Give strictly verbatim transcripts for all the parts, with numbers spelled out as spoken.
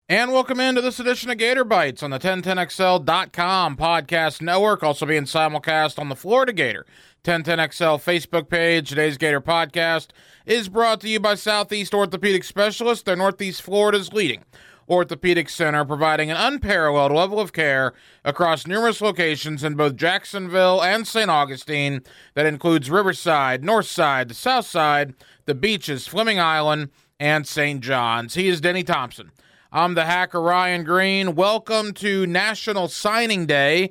And welcome into this edition of Gator Bites on the ten ten X L dot com podcast network, also being simulcast on the Florida Gator ten ten X L Facebook page. Today's Gator podcast is brought to you by Southeast Orthopedic Specialists. They're Northeast Florida's leading orthopedic center, providing an unparalleled level of care across numerous locations in both Jacksonville and Saint Augustine. That includes Riverside, Northside, the South Side, the beaches, Fleming Island, and Saint John's. He is Denny Thompson. I'm the hacker, Ryan Green. Welcome to National Signing Day.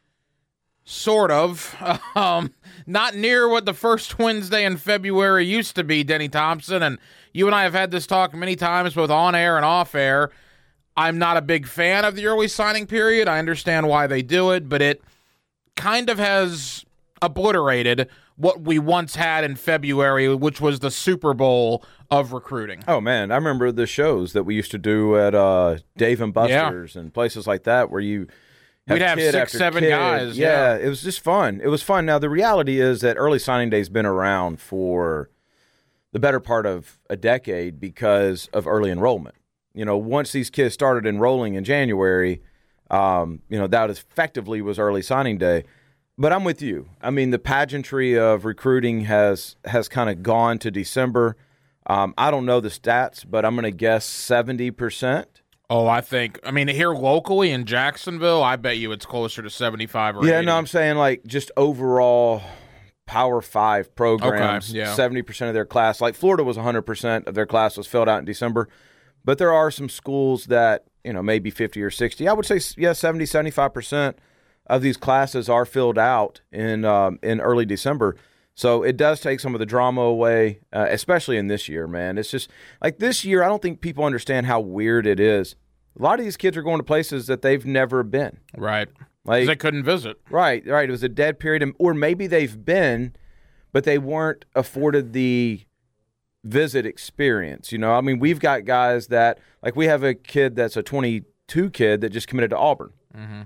Sort of. Um, not near what the first Wednesday in February used to be, Denny Thompson. And you and I have had this talk many times, both on air and off air. I'm not a big fan of the early signing period. I understand why they do it, but it kind of has obliterated what we once had in February, which was the Super Bowl of recruiting. Oh, man, I remember the shows that we used to do at uh, Dave and Buster's yeah. and places like that where you have We'd have kid six, seven kid. guys. Yeah, yeah, it was just fun. It was fun. Now, the reality is that early signing day has been around for the better part of a decade because of early enrollment. You know, once these kids started enrolling in January, um, you know, that effectively was early signing day. But I'm with you. I mean, the pageantry of recruiting has has kind of gone to December. Um, I don't know the stats, but I'm going to guess seventy percent. Oh, I think, I mean, here locally in Jacksonville, I bet you it's closer to seventy-five or Yeah, eighty. no, I'm saying like just overall Power Five programs, okay, yeah. seventy percent of their class. Like Florida was one hundred percent of their class was filled out in December. But there are some schools that, you know, maybe fifty or sixty. I would say, yeah, seventy, seventy-five percent of these classes are filled out in um, in early December. So it does take some of the drama away, uh, especially in this year, man. It's just like this year, I don't think people understand how weird it is. A lot of these kids are going to places that they've never been. Right. Like, because they couldn't visit. Right, right. It was a dead period. Or maybe they've been, but they weren't afforded the visit experience. You know, I mean, we've got guys that, like we have a kid that's a twenty-two kid that just committed to Auburn. Mm-hmm.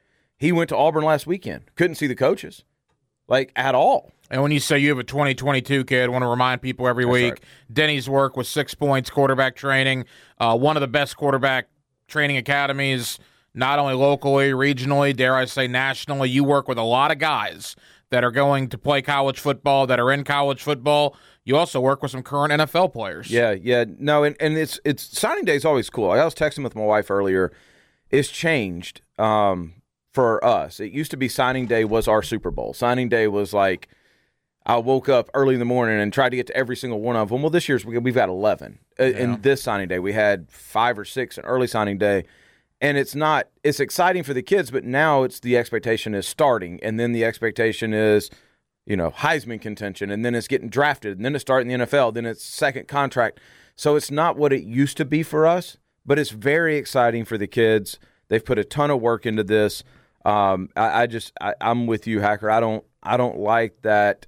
He went to Auburn last weekend. Couldn't see the coaches, like, at all. And when you say you have a twenty twenty-two kid, I want to remind people every That's week, right. Denny's work with Six Points Quarterback Training, uh, one of the best quarterback training academies, not only locally, regionally, dare I say nationally. You work with a lot of guys that are going to play college football, that are in college football. You also work with some current N F L players. Yeah, yeah. No, and, and it's it's signing day is always cool. I was texting with my wife earlier. It's changed um, for us. It used to be signing day was our Super Bowl. Signing day was like, I woke up early in the morning and tried to get to every single one of them. Well, this year's we've got eleven. Yeah. In this signing day, we had five or six in early signing day. And it's not – it's exciting for the kids, but now it's the expectation is starting, and then the expectation is, you know, Heisman contention, and then it's getting drafted, and then it's starting the N F L, then it's second contract. So it's not what it used to be for us, but it's very exciting for the kids. They've put a ton of work into this. Um, I, I just I, I'm with you, Hacker. I don't I don't like that.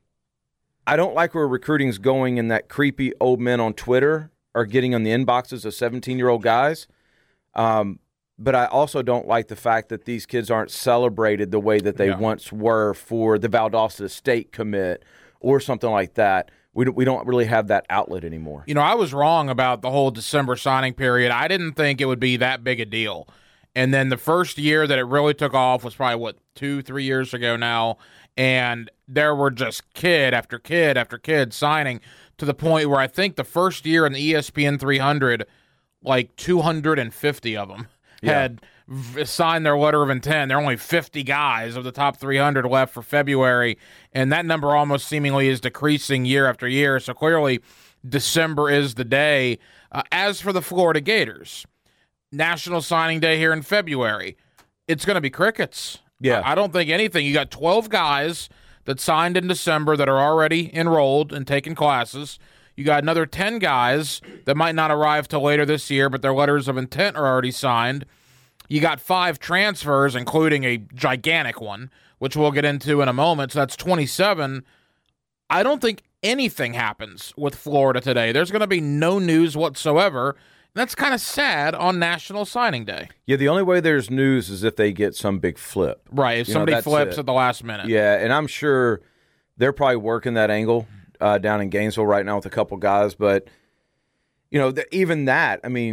I don't like where recruiting's going, and that creepy old men on Twitter are getting on the inboxes of seventeen-year-old guys. Um, but I also don't like the fact that these kids aren't celebrated the way that they yeah. once were for the Valdosta State commit or something like that. We don't, we don't really have that outlet anymore. You know, I was wrong about the whole December signing period. I didn't think it would be that big a deal. And then the first year that it really took off was probably, what, two, three years ago now. And there were just kid after kid after kid signing to the point where I think the first year in the E S P N three hundred – like two hundred fifty of them yeah. had v- signed their letter of intent. There are only fifty guys of the top three hundred left for February, and that number almost seemingly is decreasing year after year. So clearly December is the day. Uh, as for the Florida Gators, National Signing Day here in February, it's going to be crickets. Yeah. I, I don't think anything. You got twelve guys that signed in December that are already enrolled and taking classes. You got another ten guys that might not arrive till later this year, but their letters of intent are already signed. You got five transfers, including a gigantic one, which we'll get into in a moment. So that's twenty-seven. I don't think anything happens with Florida today. There's going to be no news whatsoever. That's kind of sad on National Signing Day. Yeah, the only way there's news is if they get some big flip. Right, if you somebody know, flips it. at the last minute. Yeah, and I'm sure they're probably working that angle uh, down in Gainesville right now with a couple guys. But, you know, the, even that, I mean,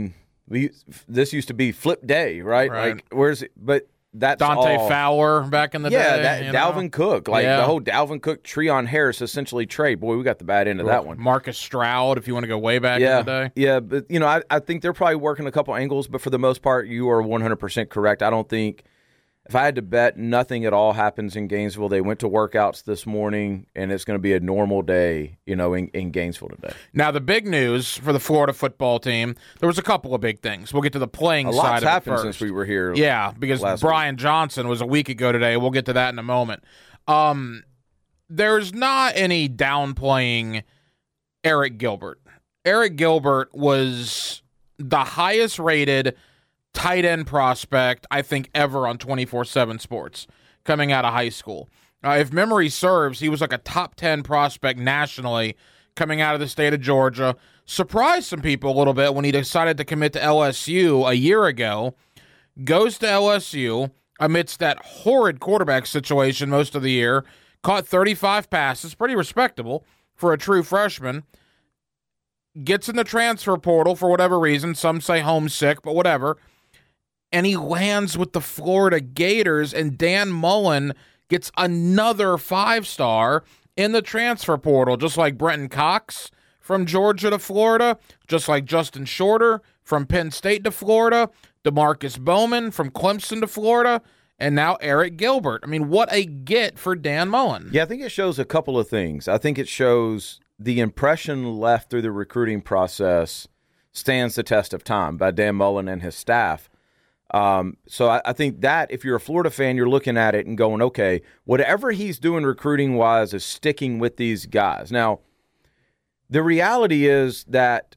we this used to be flip day, right? Right. Like where's it? But that's Dante all, Fowler back in the yeah, day. that you Dalvin know? Cook, like Yeah. the whole Dalvin Cook, Treon Harris, essentially trade. Boy, we got the bad end of that one. Marcus Stroud, if you want to go way back Yeah, in the day. yeah, but you know, I, I think they're probably working a couple angles, but for the most part, you are one hundred percent correct. I don't think. If I had to bet, nothing at all happens in Gainesville. They went to workouts this morning, and it's going to be a normal day, you know, in, in Gainesville today. Now, the big news for the Florida football team, there was a couple of big things. We'll get to the playing A side lot's of it happened first. since we were here. Yeah, because last Brian Johnson was a week ago today. We'll get to that in a moment. Um, there's not any downplaying Eric Gilbert. Eric Gilbert was the highest rated tight end prospect, I think, ever on twenty-four seven Sports coming out of high school. Uh, if memory serves, he was like a top ten prospect nationally coming out of the state of Georgia. Surprised some people a little bit when he decided to commit to L S U a year ago. Goes to L S U amidst that horrid quarterback situation most of the year. Caught thirty-five passes, pretty respectable for a true freshman. Gets in the transfer portal for whatever reason. Some say homesick, but whatever. And he lands with the Florida Gators, and Dan Mullen gets another five-star in the transfer portal, just like Brenton Cox from Georgia to Florida, just like Justin Shorter from Penn State to Florida, DeMarcus Bowman from Clemson to Florida, and now Eric Gilbert. I mean, what a get for Dan Mullen. Yeah, I think it shows a couple of things. I think it shows the impression left through the recruiting process stands the test of time by Dan Mullen and his staff. Um, so I, I think that if you're a Florida fan, you're looking at it and going, okay, whatever he's doing recruiting-wise is sticking with these guys. Now, the reality is that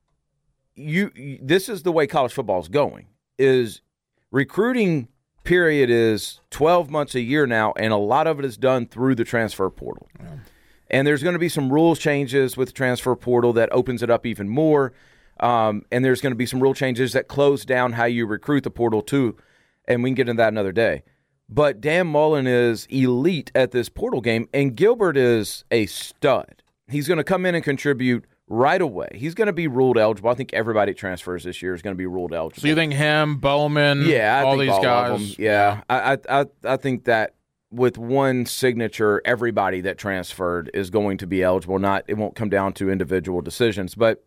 you this is the way college football is going, is recruiting period is twelve months a year now, and a lot of it is done through the transfer portal. Yeah. And there's going to be some rules changes with the transfer portal that opens it up even more. Um, and there's going to be some rule changes that close down how you recruit the portal too, and we can get into that another day. But Dan Mullen is elite at this portal game, and Gilbert is a stud. He's going to come in and contribute right away. He's going to be ruled eligible. I think everybody that transfers this year is going to be ruled eligible. So you think him, Bowman, yeah, I all think these all guys? Of them. Yeah, I, I, I think that with one signature, everybody that transferred is going to be eligible. Not, it won't come down to individual decisions, but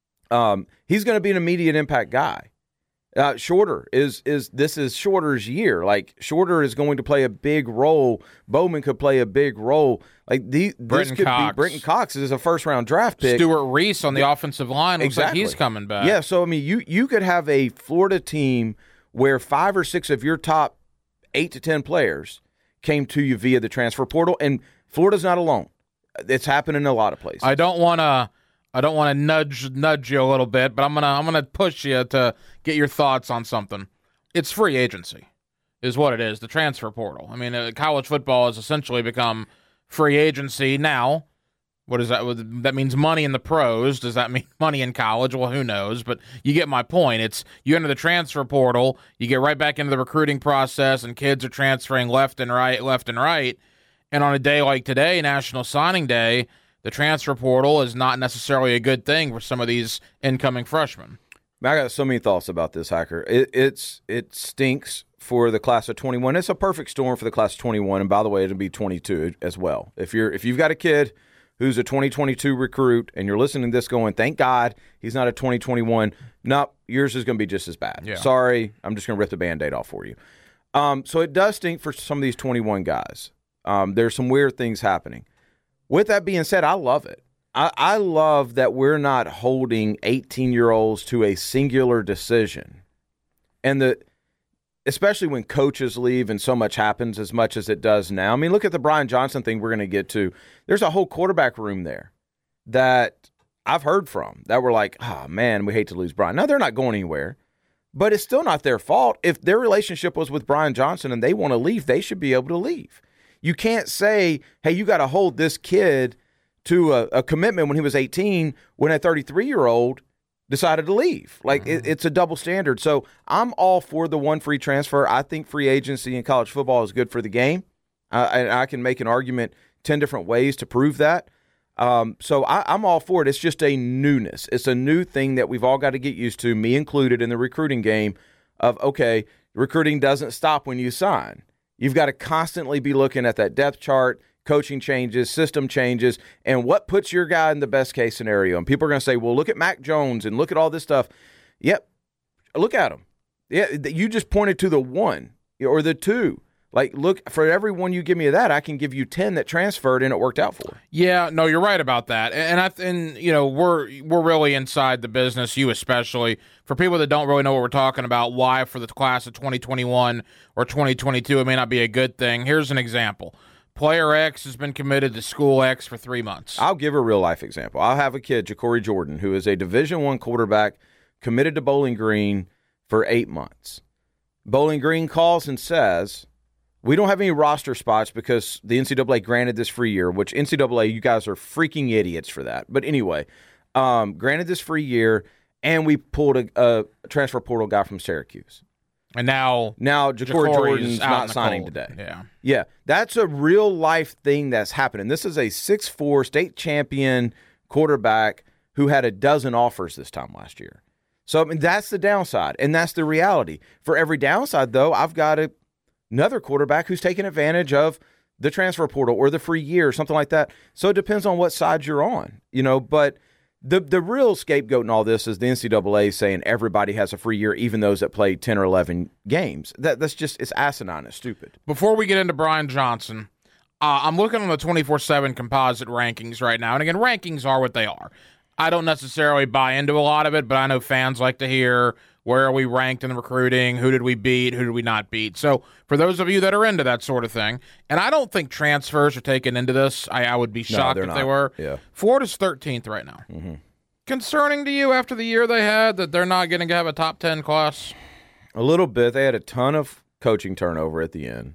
Um, he's going to be an immediate impact guy. Uh, Shorter is is this is Shorter's year. Like Shorter is going to play a big role. Bowman could play a big role. Like the, this Brenton could Cox. be Brenton Cox is a first round draft pick. Stuart Reese on the offensive line looks Exactly. like he's coming back. Yeah, so I mean, you you could have a Florida team where five or six of your top eight to ten players came to you via the transfer portal, and Florida's not alone. It's happening in a lot of places. I don't want to. I don't want to nudge nudge you a little bit, but I'm gonna I'm gonna push you to get your thoughts on something. It's free agency, is what it is. The transfer portal. I mean, uh, college football has essentially become free agency now. What is that? That means money in the pros. Does that mean money in college? Well, who knows? But you get my point. It's you enter the transfer portal, you get right back into the recruiting process, and kids are transferring left and right, left and right. And on a day like today, National Signing Day, the transfer portal is not necessarily a good thing for some of these incoming freshmen. I got so many thoughts about this, Hacker. It, it's it stinks for the class of twenty-one. It's a perfect storm for the class of twenty-one, and by the way, it'll be twenty-two as well. If you're if you've got a kid who's a twenty twenty-two recruit and you're listening to this going, thank God he's not a twenty twenty-one, nope, yours is going to be just as bad. Yeah. Sorry, I'm just going to rip the Band-Aid off for you. Um, so it does stink for some of these twenty-one guys. Um, there's some weird things happening. With that being said, I love it. I, I love that we're not holding eighteen-year-olds to a singular decision. And the especially when coaches leave and so much happens as much as it does now. I mean, look at the Brian Johnson thing we're going to get to. There's a whole quarterback room there that I've heard from that were like, oh, man, we hate to lose Brian. Now, they're not going anywhere, but it's still not their fault. If their relationship was with Brian Johnson and they want to leave, they should be able to leave. You can't say, hey, you got to hold this kid to a, a commitment when he was eighteen when a thirty-three-year-old decided to leave. Like, mm-hmm. it, it's a double standard. So I'm all for the one free transfer. I think free agency in college football is good for the game. Uh, and I can make an argument ten different ways to prove that. Um, so I, I'm all for it. It's just a newness. It's a new thing that we've all got to get used to, me included, in the recruiting game of, okay, recruiting doesn't stop when you sign. You've got to constantly be looking at that depth chart, coaching changes, system changes, and what puts your guy in the best case scenario. And people are going to say, well, look at Mac Jones and look at all this stuff. Yep, look at him. Yeah, you just pointed to the one or the two. Like, look, for every one you give me of that, I can give you ten that transferred and it worked out for. Yeah, no, you're right about that. And I and you know, we're we're really inside the business, you especially. For people that don't really know what we're talking about, why for the class of twenty twenty-one or twenty twenty-two it may not be a good thing. Here's an example. Player X has been committed to school X for three months. I'll give a real life example. I'll have a kid, Ja'Cory Jordan, who is a Division One quarterback, committed to Bowling Green for eight months. Bowling Green calls and says, we don't have any roster spots because the N C double A granted this free year, which N C double A, you guys are freaking idiots for that. But anyway, um, granted this free year, and we pulled a, a transfer portal guy from Syracuse. And now, now Ja'Cory Jordan's not signing cold. today. Yeah. Yeah, that's a real-life thing that's happening. This is a six foot four state champion quarterback who had a dozen offers this time last year. So, I mean, that's the downside, and that's the reality. For every downside, though, I've got a another quarterback who's taking advantage of the transfer portal or the free year or something like that. So it depends on what side you're on, you know. But the the real scapegoat in all this is the N C double A saying everybody has a free year, even those that play ten or eleven games. That That's just, it's asinine. It's stupid. Before we get into Brian Johnson, uh, I'm looking on the twenty-four seven composite rankings right now. And again, rankings are what they are. I don't necessarily buy into a lot of it, but I know fans like to hear, where are we ranked in the recruiting? Who did we beat? Who did we not beat? So for those of you that are into that sort of thing, and I don't think transfers are taken into this. I, I would be shocked no, if not. they were. Yeah. Florida's thirteenth right now. Mm-hmm. Concerning to you after the year they had that they're not going to have a top ten class? A little bit. They had a ton of coaching turnover at the end.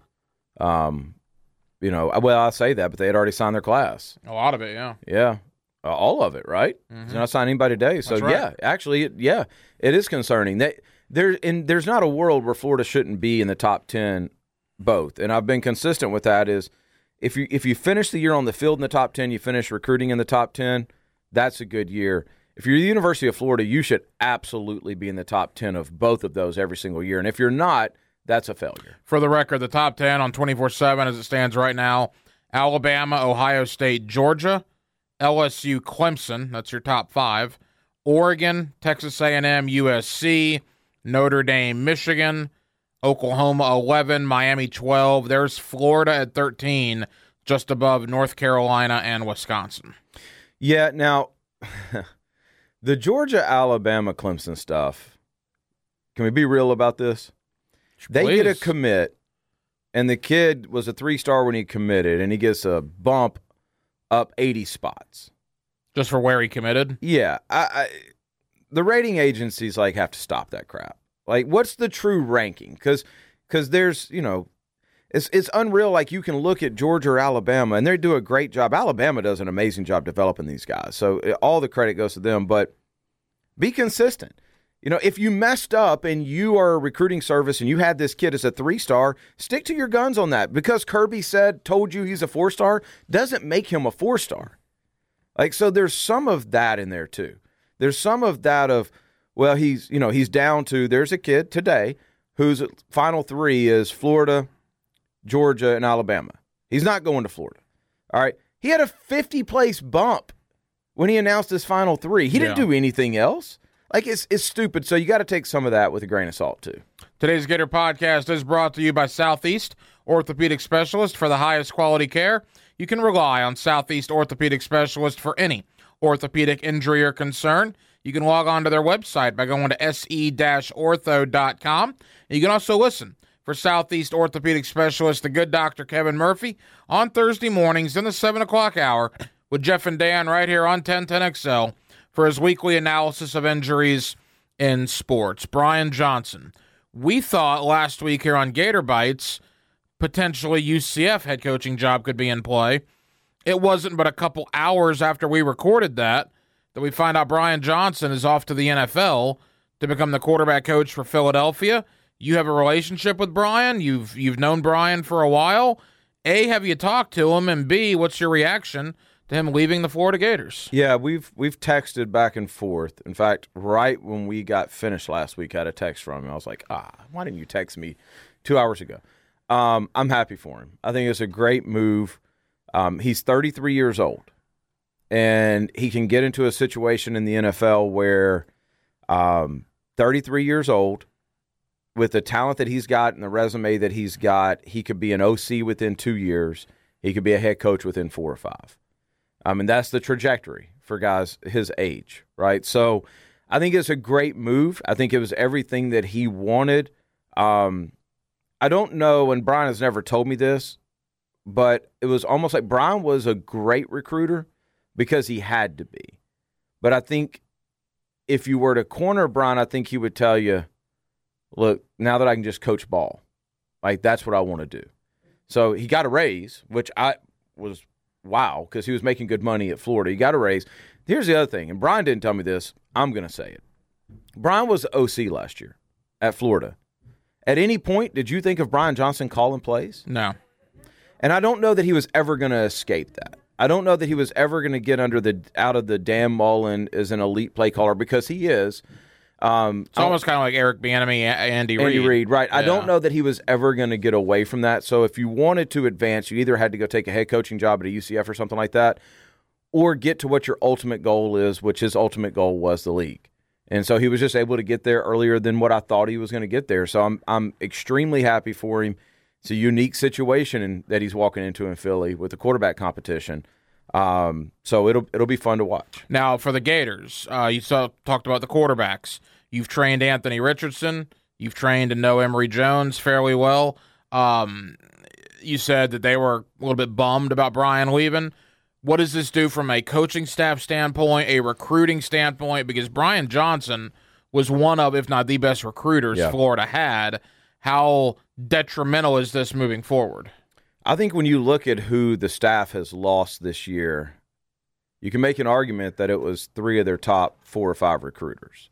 Um, you know, well, I say that, but they had already signed their class. A lot of it, yeah. Yeah. Uh, all of it, right? Mm-hmm. They're not signing anybody today. So, right. yeah, actually, it, yeah, it is concerning. They, there, and there's not a world where Florida shouldn't be in the top ten both. And I've been consistent with that is if you if you finish the year on the field in the top ten, you finish recruiting in the top ten, that's a good year. If you're the University of Florida, you should absolutely be in the top ten of both of those every single year. And if you're not, that's a failure. For the record, the top ten on twenty-four seven as it stands right now, Alabama, Ohio State, Georgia, L S U, Clemson, that's your top five, Oregon, Texas A and M, U S C, Notre Dame, Michigan, Oklahoma eleven, Miami twelve. There's Florida at thirteen, just above North Carolina and Wisconsin. Yeah, now, the Georgia, Alabama, Clemson stuff, can we be real about this? They Please. get a commit, and the kid was a three-star when he committed, and he gets a bump up eighty spots. Just for where he committed? Yeah. I, I, the rating agencies, like, have to stop that crap. Like, what's the true ranking? Because because there's, you know, it's it's unreal. Like, you can look at Georgia or Alabama, and they do a great job. Alabama does an amazing job developing these guys. So all the credit goes to them. But be consistent. You know, if you messed up and you are a recruiting service and you had this kid as a three-star, stick to your guns on that. Because Kirby said, told you he's a four-star, doesn't make him a four-star. Like, so there's some of that in there, too. There's some of that of, well, he's, you know, he's down to, there's a kid today whose final three is Florida, Georgia, and Alabama. He's not going to Florida. All right. He had a fifty-place bump when he announced his final three. He didn't Yeah. do anything else. Like, it's it's stupid. So you got to take some of that with a grain of salt, too. Today's Gator Podcast is brought to you by Southeast Orthopedic Specialist. For the highest quality care, you can rely on Southeast Orthopedic Specialist for any orthopedic injury or concern. You can log on to their website by going to s e dash ortho dot com. And you can also listen for Southeast Orthopedic Specialist, the good Doctor Kevin Murphy, on Thursday mornings in the seven o'clock hour with Jeff and Dan right here on ten ten X L for his weekly analysis of injuries in sports. Brian Johnson. We thought last week here on Gator Bites, potentially U C F head coaching job could be in play. It wasn't but a couple hours after we recorded that that we find out Brian Johnson is off to the N F L to become the quarterback coach for Philadelphia. You have a relationship with Brian. You've you've known Brian for a while. A, have you talked to him? And B, what's your reaction to him leaving the Florida Gators. Yeah, we've we've texted back and forth. In fact, right when we got finished last week, I had a text from him. I was like, ah, why didn't you text me two hours ago? Um, I'm happy for him. I think it's a great move. Um, he's thirty-three years old, and he can get into a situation in the N F L where um, thirty-three years old, with the talent that he's got and the resume that he's got, he could be an O C within two years. He could be a head coach within four or five. I mean, that's the trajectory for guys his age, right? So I think it's a great move. I think it was everything that he wanted. Um, I don't know, and Brian has never told me this, but it was almost like Brian was a great recruiter because he had to be. But I think if you were to corner Brian, I think he would tell you, look, now that I can just coach ball, like that's what I want to do. So he got a raise, which I was – wow, because he was making good money at Florida. He got a raise. Here's the other thing, and Brian didn't tell me this. I'm going to say it. Brian was the O C last year at Florida. At any point, did you think of Brian Johnson calling plays? No. And I don't know that he was ever going to escape that. I don't know that he was ever going to get under the out of the Dan Mullen as an elite play caller, because he is. Um, it's almost kind of like Eric Bieniemy, Andy Reid. Andy Reid, right. Yeah. I don't know that he was ever going to get away from that. So if you wanted to advance, you either had to go take a head coaching job at a U C F or something like that, or get to what your ultimate goal is, which his ultimate goal was the league. And so he was just able to get there earlier than what I thought he was going to get there. So I'm I'm extremely happy for him. It's a unique situation in, that he's walking into in Philly with the quarterback competition. Um, so it'll it'll be fun to watch. Now, for the Gators, uh, you saw, talked about the quarterbacks. You've trained Anthony Richardson. You've trained to know Emory Jones fairly well. Um, you said that they were a little bit bummed about Brian leaving. What does this do from a coaching staff standpoint, a recruiting standpoint? Because Brian Johnson was one of, if not the best recruiters yeah. Florida had. How detrimental is this moving forward? I think when you look at who the staff has lost this year, you can make an argument that it was three of their top four or five recruiters.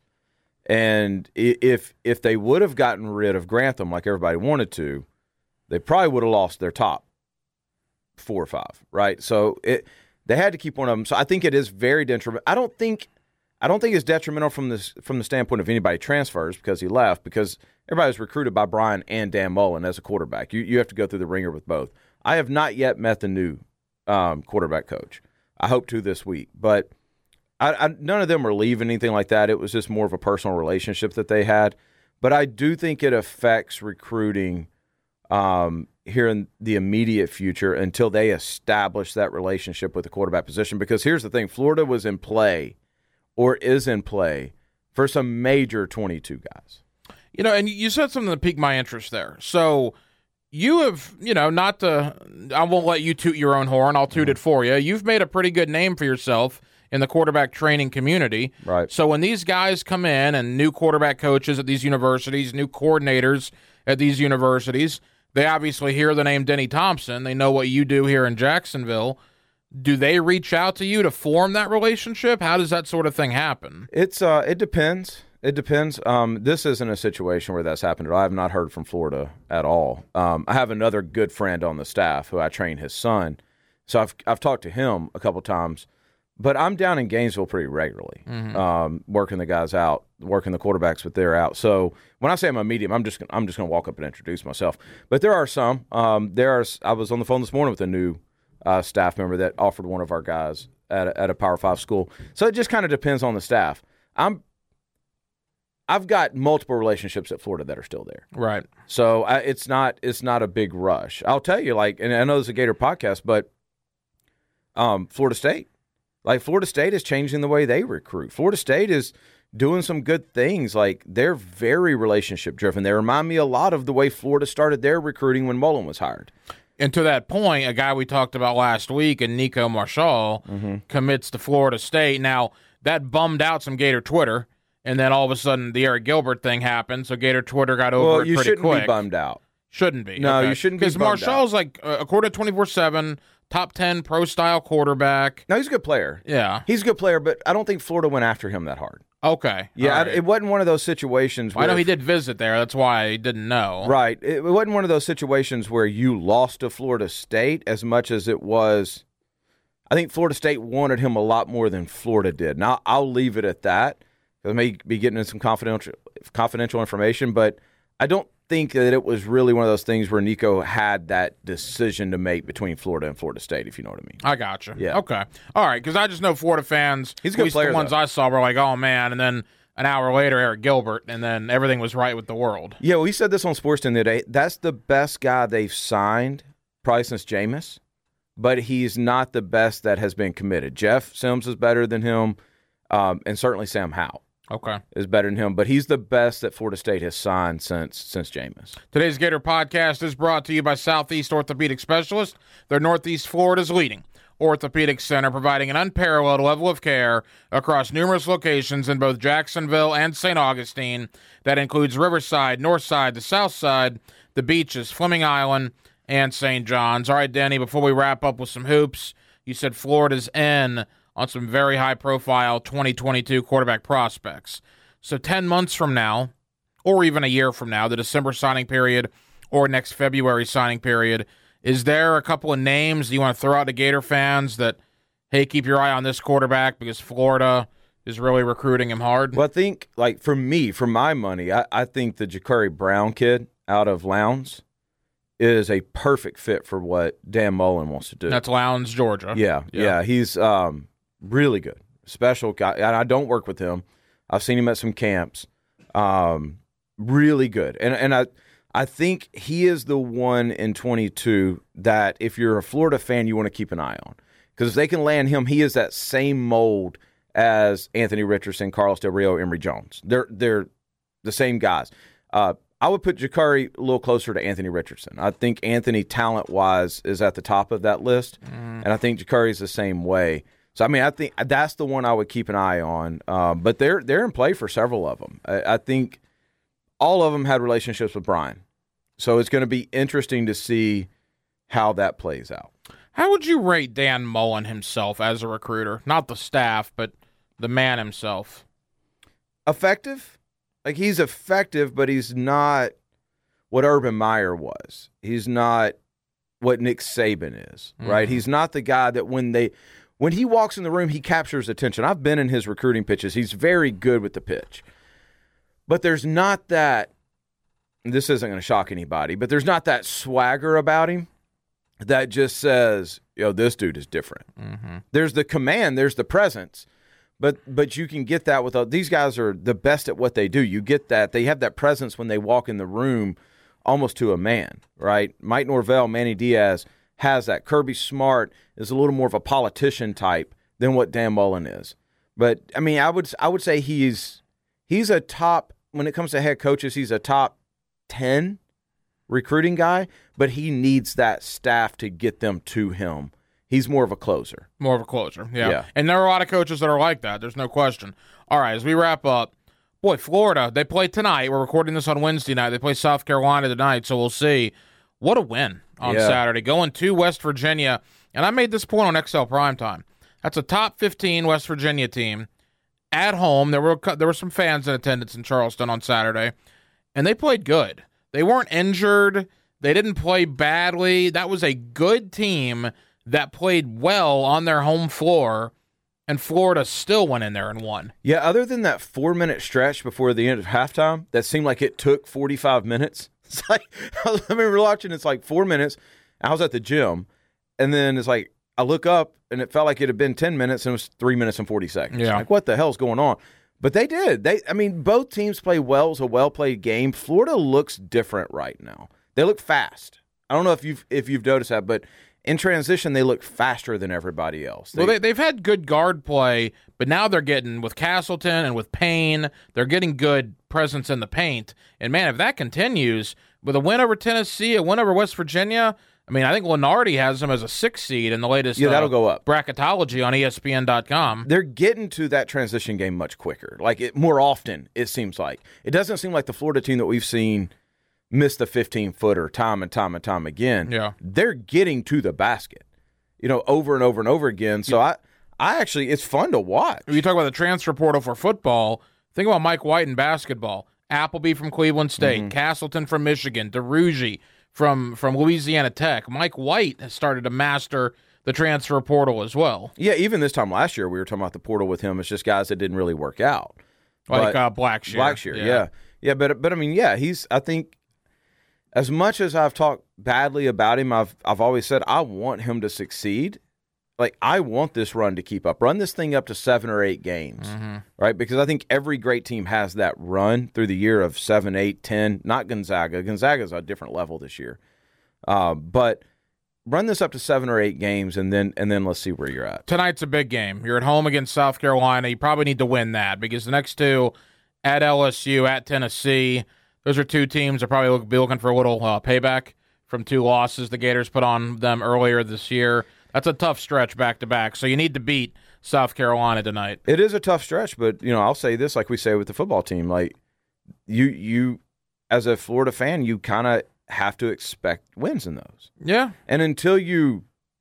And if if they would have gotten rid of Grantham like everybody wanted to, they probably would have lost their top four or five, right? So it they had to keep one of them. So I think it is very detrimental. I don't think I don't think it's detrimental from this from the standpoint of anybody transfers because he left, because everybody was recruited by Brian and Dan Mullen as a quarterback. You you have to go through the ringer with both. I have not yet met the new um, quarterback coach. I hope to this week, but I, I, none of them were leaving, anything like that. It was just more of a personal relationship that they had. But I do think it affects recruiting um, here in the immediate future until they establish that relationship with the quarterback position. Because here's the thing, Florida was in play or is in play for some major twenty-two guys. You know, and you said something that piqued my interest there. So you have, you know, not to, I won't let you toot your own horn. I'll toot mm-hmm. it for you. You've made a pretty good name for yourself in the quarterback training community. Right. So when these guys come in and new quarterback coaches at these universities, new coordinators at these universities, they obviously hear the name Denny Thompson. They know what you do here in Jacksonville. Do they reach out to you to form that relationship? How does that sort of thing happen? It's uh, it depends. It depends. Um, this isn't a situation where that's happened at all. I have not heard from Florida at all. Um, I have another good friend on the staff who I train his son, so I've I've talked to him a couple times. But I'm down in Gainesville pretty regularly, mm-hmm. um, working the guys out, working the quarterbacks, but they're out. So when I say I'm a medium, I'm just I'm just going to walk up and introduce myself. But there are some. Um, there are. I was on the phone this morning with a new uh, staff member that offered one of our guys at a, at a Power Five school. So it just kind of depends on the staff. I'm. I've got multiple relationships at Florida that are still there. Right. So I, it's not it's not a big rush. I'll tell you, like, and I know this is a Gator podcast, but um, Florida State. Like, Florida State is changing the way they recruit. Florida State is doing some good things. Like, they're very relationship-driven. They remind me a lot of the way Florida started their recruiting when Mullen was hired. And to that point, a guy we talked about last week, and Nico Marshall, mm-hmm. commits to Florida State. Now, that bummed out some Gator Twitter, and then all of a sudden the Eric Gilbert thing happened, so Gator Twitter got over well, it you pretty shouldn't quick. be bummed out. Shouldn't be. No, okay. you shouldn't be bummed out. Because Marshall's, like, uh, according to twenty-four seven, top ten pro-style quarterback. No, he's a good player. Yeah. He's a good player, but I don't think Florida went after him that hard. Okay. Yeah, right. I, it wasn't one of those situations well, where... I know he did visit there. That's why I didn't know. Right. It, it wasn't one of those situations where you lost to Florida State as much as it was... I think Florida State wanted him a lot more than Florida did. Now, I'll leave it at that. I may be getting into some confidential confidential information, but I don't think that it was really one of those things where Nico had that decision to make between Florida and Florida State, if you know what I mean. I gotcha. Yeah. Okay. All right, because I just know Florida fans, He's a good at least player, the ones though. I saw were like, oh, man, and then an hour later, Eric Gilbert, and then everything was right with the world. Yeah, we said this on Sportston the other day. That's the best guy they've signed, probably since Jameis, but he's not the best that has been committed. Jeff Sims is better than him, um, and certainly Sam Howell. Okay. Is better than him, but he's the best that Florida State has signed since since Jameis. Today's Gator Podcast is brought to you by Southeast Orthopedic Specialists. They're Northeast Florida's leading orthopedic center, providing an unparalleled level of care across numerous locations in both Jacksonville and Saint Augustine. That includes Riverside, Northside, the South Side, the beaches, Fleming Island, and Saint John's. All right, Denny, before we wrap up with some hoops, you said Florida's in on some very high-profile twenty twenty-two quarterback prospects. So ten months from now, or even a year from now, the December signing period or next February signing period, is there a couple of names you want to throw out to Gator fans that, hey, keep your eye on this quarterback because Florida is really recruiting him hard? Well, I think, like, for me, for my money, I, I think the Ja'Cory Brown kid out of Lowndes is a perfect fit for what Dan Mullen wants to do. That's Lowndes, Georgia. Yeah, yeah, yeah. He's um, really good. Special guy. And I don't work with him. I've seen him at some camps. Um, really good. And and I I think he is the one in twenty-two that if you're a Florida fan, you want to keep an eye on. Because if they can land him, he is that same mold as Anthony Richardson, Carlos Del Rio, Emory Jones. They're they're the same guys. Uh, I would put Ja'Cory a little closer to Anthony Richardson. I think Anthony, talent-wise, is at the top of that list, mm. and I think Ja'Cory is the same way. So, I mean, I think that's the one I would keep an eye on. Um, but they're they're in play for several of them. I, I think all of them had relationships with Brian. So it's going to be interesting to see how that plays out. How would you rate Dan Mullen himself as a recruiter? Not the staff, but the man himself. Effective? Like, he's effective, but he's not what Urban Meyer was. He's not what Nick Saban is, right? Mm-hmm. He's not the guy that when they when he walks in the room, he captures attention. I've been in his recruiting pitches. He's very good with the pitch. But there's not that, this isn't going to shock anybody, but there's not that swagger about him that just says, yo, this dude is different. Mm-hmm. There's the command, there's the presence. But but you can get that with – these guys are the best at what they do. You get that. They have that presence when they walk in the room almost to a man, right? Mike Norvell, Manny Diaz has that. Kirby Smart is a little more of a politician type than what Dan Mullen is. But, I mean, I would I would say he's he's a top – when it comes to head coaches, he's a top ten recruiting guy, but he needs that staff to get them to him. He's more of a closer. More of a closer, yeah. yeah. And there are a lot of coaches that are like that. There's no question. All right, as we wrap up, boy, Florida, they play tonight. We're recording this on Wednesday night. They play South Carolina tonight, so we'll see. What a win on yeah. Saturday. Going to West Virginia, and I made this point on X L Primetime. That's a top fifteen West Virginia team at home. There were there were some fans in attendance in Charleston on Saturday, and they played good. They weren't injured. They didn't play badly. That was a good team that played well on their home floor, and Florida still went in there and won. Yeah, other than that four-minute stretch before the end of halftime, that seemed like it took forty-five minutes. It's like, I remember watching, it's like four minutes. I was at the gym, and then it's like, I look up, and it felt like it had been ten minutes, and it was three minutes and forty seconds. Yeah. Like, what the hell's going on? But they did. They, I mean, both teams play well. It was a well-played game. Florida looks different right now. They look fast. I don't know if you've if you've noticed that, but in transition, they look faster than everybody else. They, well, they, they've had good guard play, but now they're getting, with Castleton and with Payne, they're getting good presence in the paint. And, man, if that continues, with a win over Tennessee, a win over West Virginia, I mean, I think Lenardi has them as a six seed in the latest yeah, that'll uh, go up. bracketology on E S P N dot com. They're getting to that transition game much quicker, like it more often, it seems like. It doesn't seem like the Florida team that we've seen miss the fifteen-footer time and time and time again. Yeah. They're getting to the basket, you know, over and over and over again. So yeah. I, I actually, it's fun to watch. You talk about the transfer portal for football. Think about Mike White in basketball. Appleby from Cleveland State, mm-hmm. Castleton from Michigan, DeRougie from, from Louisiana Tech. Mike White has started to master the transfer portal as well. Yeah, even this time last year, we were talking about the portal with him. It's just guys that didn't really work out. Like but, uh, Blackshear. Blackshear, yeah. yeah. Yeah, but, but I mean, yeah, he's, I think, as much as I've talked badly about him, I've I've always said I want him to succeed. Like, I want this run to keep up. Run this thing up to seven or eight games, mm-hmm. right? Because I think every great team has that run through the year of seven, eight, ten. Not Gonzaga. Gonzaga's a different level this year. Uh, but run this up to seven or eight games, and then and then let's see where you're at. Tonight's a big game. You're at home against South Carolina. You probably need to win that because the next two, at L S U, at Tennessee, those are two teams that probably look, be looking for a little uh, payback from two losses the Gators put on them earlier this year. That's a tough stretch back-to-back, so you need to beat South Carolina tonight. It is a tough stretch, but you know I'll say this like we say with the football team. Like you, you as a Florida fan, you kind of have to expect wins in those. Yeah. And until you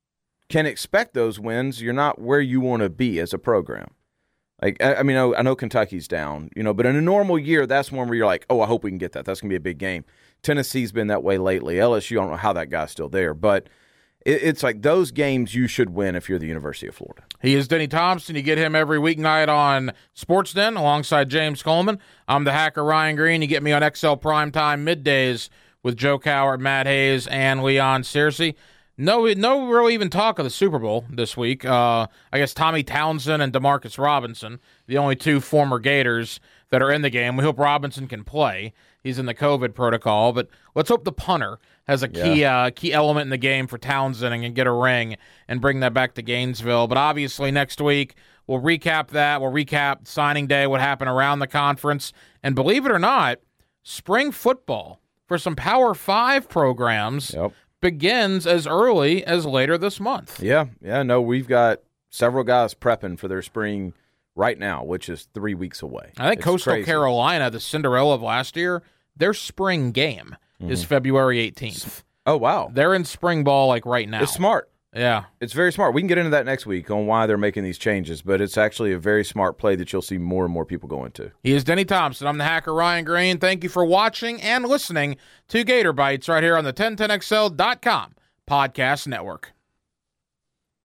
can expect those wins, you're not where you want to be as a program. Like, I, I mean, I, I know Kentucky's down, you know, but in a normal year, that's one where you're like, oh, I hope we can get that. That's going to be a big game. Tennessee's been that way lately. L S U, I don't know how that guy's still there, but it, it's like those games you should win if you're the University of Florida. He is Denny Thompson. You get him every weeknight on SportsDen alongside James Coleman. I'm the hacker Ryan Green. You get me on X L Primetime middays with Joe Cowart, Matt Hayes, and Leon Searcy. No, no real even talk of the Super Bowl this week. Uh, I guess Tommy Townsend and Demarcus Robinson, the only two former Gators that are in the game. We hope Robinson can play. He's in the COVID protocol, but let's hope the punter has a key yeah. uh, key element in the game for Townsend and can get a ring and bring that back to Gainesville. But obviously next week we'll recap that. We'll recap signing day, what happened around the conference, and believe it or not, spring football for some Power Five programs. Yep. Begins as early as later this month. Yeah, yeah, no, we've got several guys prepping for their spring right now, which is three weeks away. I think it's Coastal crazy. Carolina, the Cinderella of last year, their spring game mm-hmm. is February eighteenth. Oh, wow. They're in spring ball like right now. It's smart. Yeah. It's very smart. We can get into that next week on why they're making these changes, but it's actually a very smart play that you'll see more and more people going to. He is Denny Thompson. I'm the hacker Ryan Green. Thank you for watching and listening to Gator Bites right here on the ten ten X L dot com podcast network.